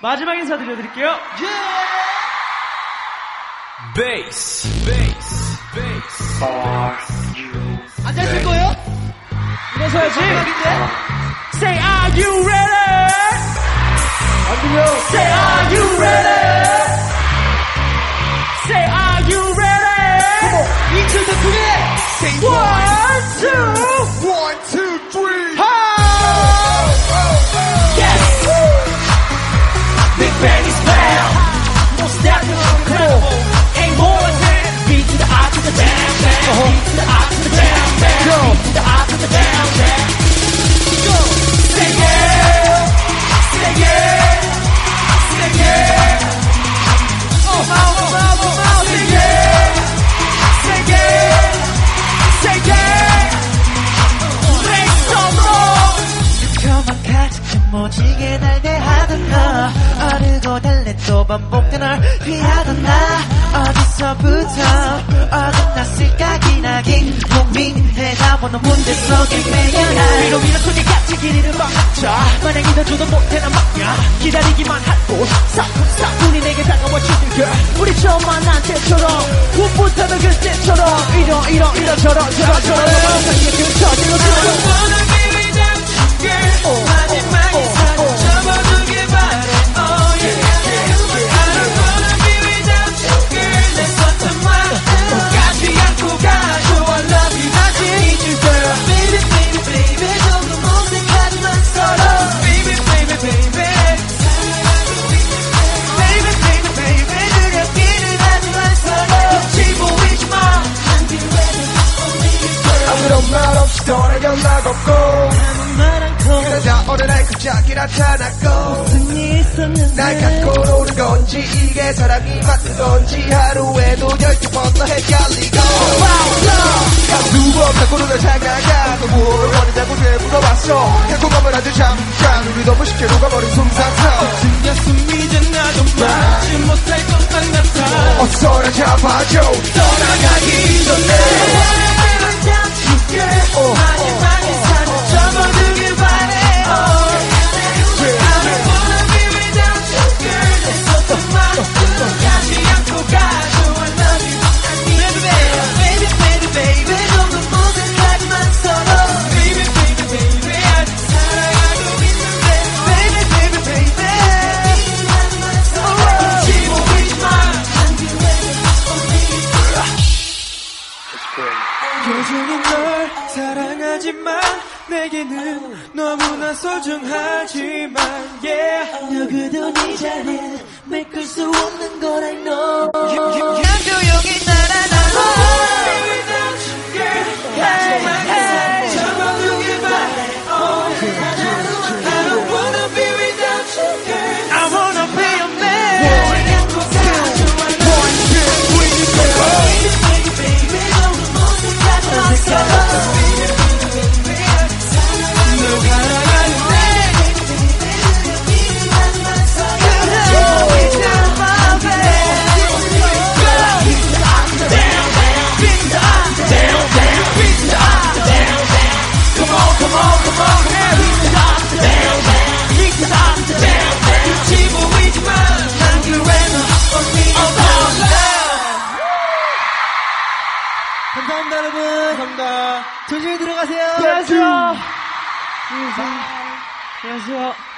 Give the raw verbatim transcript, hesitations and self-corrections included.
마지막 인사 드려드릴게요. 베이스, 베이스, 베이스. 앉아있을 거예요? 일어서야지. Say, are you ready? 안 들려. Say, are you ready? Say, are you ready? 이틀 더 크게. Say, one, two, one, two, three. yes. Big Bang is down. No step, incredible. Ain't more than beat to the I to the down, down. Beat to the I to the down, down. Beat to the I to the down, down. Go. Say yeah, say yeah, say yeah. Oh, oh, oh, oh, oh, say yeah, say yeah, say yeah. Make some more. 저만 가득 모지게 날 대하던 너 어르고 달래 또 반복된 널 피하던 나 어디서부터 어긋났을까 기나긴 고민해다 보는 문제 속에 매여나 위로 위로 손이 같이 길이를 막자 만약 믿어줘도 못해나 막냐 기다리기만 하고 싹싹 우리 내게 다가와 주는 girl 우리 처음 만난 때처럼 꿈부터는 그때처럼 이런 이런 이런 저런 저런 저런 사이에 겹쳐지고 들어 마지막에 사진 접어두길 바래 oh yeah I don't wanna be without you girl 내 손톱 놔 가지 않고 가줘 I love you 다시 need you girl baby baby baby 조금 어색하지만 서로 baby baby baby baby baby baby 두렵기는 하지만 서로 눈치 보이지 마 아무런 말 없이 전화 연락 없고 그러자 어느 날 갑자기 나타났고 무슨 일 있었는데 날 갖고 노는 건지 이게 사랑이 맞는 건지 하루에도 열두 번 더 헷갈리고 누워 갖고는 널 생각하 너 뭘 원하냐고 늘 물어봤어 결국 하면 아주 잠깐 우리 너무 쉽게 녹아버린 솜사탕 진짜 숨이 전 나도 막지 못할 것만 같아 어서 날 잡아줘 떠나가기 전에 어, 마지막에 사진 접어두길 바래 I don't wanna be without you girl 내 손톱 놔 가지 않고 가줘 I love you baby baby baby baby 조금 무색하지만 서로 baby baby baby 아직 사랑하고 있는데 baby baby baby 눈치 보이지 마 여전히 널 사랑하지만 내게는 너무나 소중하지만 yeah 누구도 네 자리를 메꿀 수 없는 걸 I know 그냥 조용히 따라가 without you girl 마지막에 사진 접어두길 바래 I don't wanna be without you girl I wanna be your man 가지 않고 가줘 I love you baby baby baby 너무 못생각하지만 서로 감사합니다 여러분 감사합니다 조심히 들어가세요 안녕하세요 안녕하세요